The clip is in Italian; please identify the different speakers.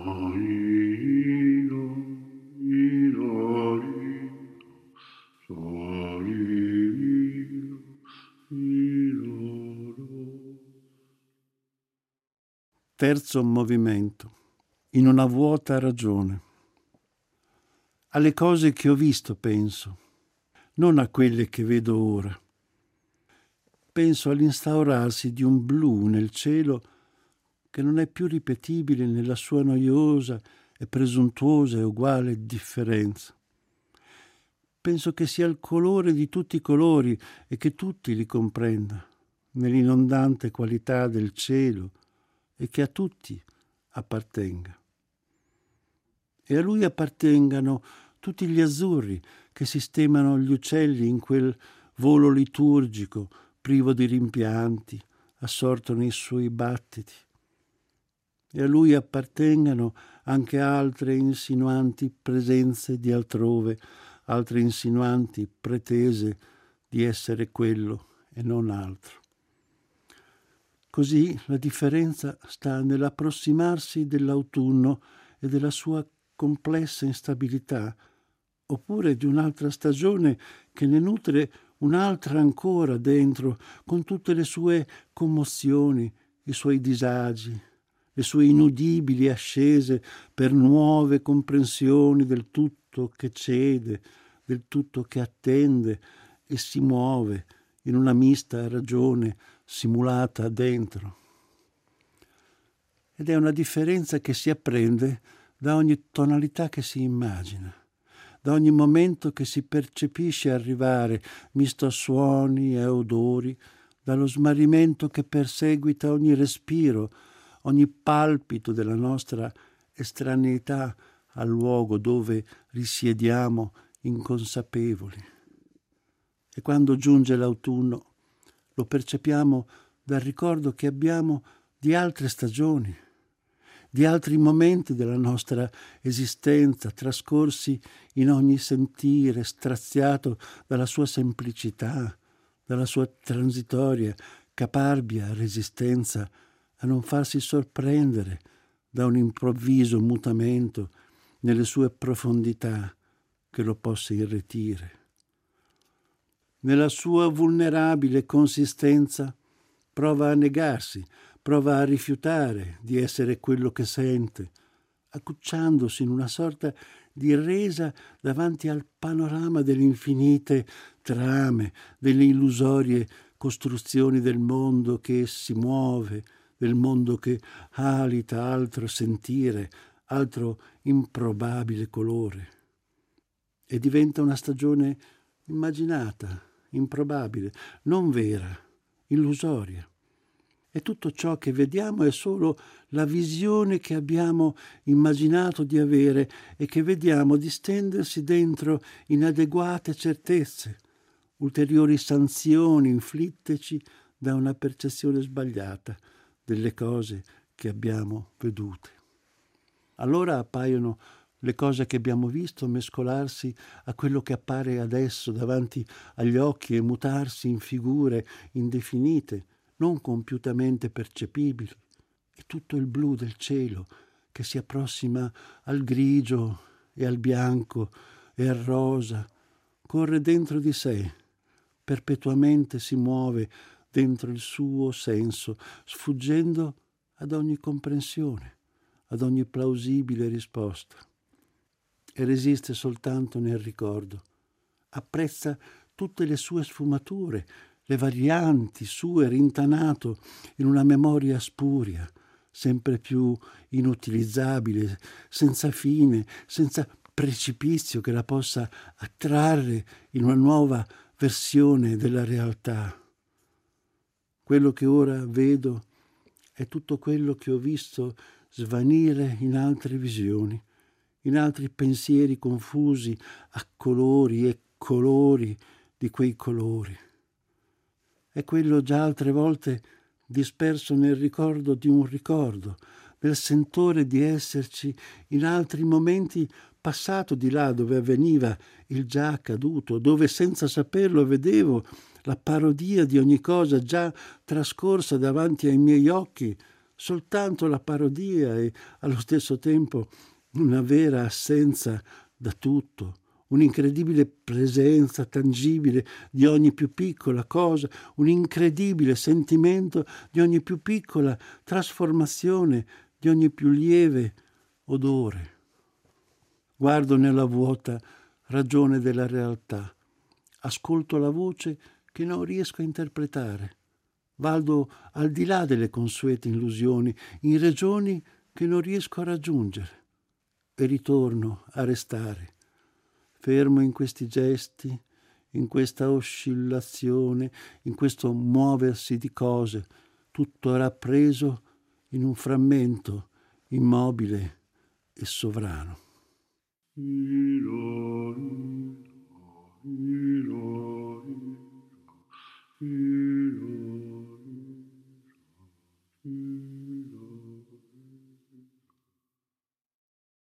Speaker 1: Terzo movimento. In una vuota ragione. Alle cose che ho visto penso, non a quelle che vedo ora. Penso all'instaurarsi di un blu nel cielo che non è più ripetibile nella sua noiosa e presuntuosa e uguale differenza. Penso che sia il colore di tutti i colori e che tutti li comprenda, nell'inondante qualità del cielo, e che a tutti appartenga. E a lui appartengano tutti gli azzurri che sistemano gli uccelli in quel volo liturgico, privo di rimpianti, assorto nei suoi battiti. E a lui appartengano anche altre insinuanti presenze di altrove, altre insinuanti pretese di essere quello e non altro. Così la differenza sta nell'approssimarsi dell'autunno e della sua complessa instabilità, oppure di un'altra stagione che ne nutre un'altra ancora dentro, con tutte le sue commozioni, i suoi disagi, le sue inudibili ascese per nuove comprensioni del tutto che cede, del tutto che attende e si muove in una mista ragione simulata dentro. Ed è una differenza che si apprende da ogni tonalità che si immagina, da ogni momento che si percepisce arrivare, misto a suoni e odori, dallo smarrimento che perseguita ogni respiro, ogni palpito della nostra estraneità al luogo dove risiediamo inconsapevoli. E quando giunge l'autunno, lo percepiamo dal ricordo che abbiamo di altre stagioni, di altri momenti della nostra esistenza, trascorsi in ogni sentire, straziato dalla sua semplicità, dalla sua transitoria, caparbia resistenza a non farsi sorprendere da un improvviso mutamento nelle sue profondità che lo possa irretire. Nella sua vulnerabile consistenza prova a negarsi, prova a rifiutare di essere quello che sente, accucciandosi in una sorta di resa davanti al panorama delle infinite trame, delle illusorie costruzioni del mondo che si muove, del mondo che alita altro sentire, altro improbabile colore. E diventa una stagione immaginata, improbabile, non vera, illusoria. E tutto ciò che vediamo è solo la visione che abbiamo immaginato di avere e che vediamo distendersi dentro inadeguate certezze, ulteriori sanzioni inflitteci da una percezione sbagliata delle cose che abbiamo vedute. Allora appaiono le cose che abbiamo visto mescolarsi a quello che appare adesso davanti agli occhi e mutarsi in figure indefinite, non compiutamente percepibili, e tutto il blu del cielo che si approssima al grigio e al bianco e al rosa, corre dentro di sé, perpetuamente si muove dentro il suo senso, sfuggendo ad ogni comprensione, ad ogni plausibile risposta. E resiste soltanto nel ricordo. Apprezza tutte le sue sfumature, le varianti sue rintanato in una memoria spuria, sempre più inutilizzabile, senza fine, senza precipizio che la possa attrarre in una nuova versione della realtà. Quello che ora vedo è tutto quello che ho visto svanire in altre visioni, in altri pensieri confusi a colori e colori di quei colori. È quello già altre volte disperso nel ricordo di un ricordo, nel sentore di esserci in altri momenti passato di là dove avveniva il già accaduto, dove senza saperlo vedevo la parodia di ogni cosa già trascorsa davanti ai miei occhi soltanto la parodia e allo stesso tempo una vera assenza da tutto, un'incredibile presenza tangibile di ogni più piccola cosa, un incredibile sentimento di ogni più piccola trasformazione, di ogni più lieve odore. Guardo nella vuota ragione della realtà, ascolto la voce che non riesco a interpretare, vado al di là delle consuete illusioni, in regioni che non riesco a raggiungere e ritorno a restare, fermo in questi gesti, in questa oscillazione, in questo muoversi di cose, tutto rappreso in un frammento immobile e sovrano.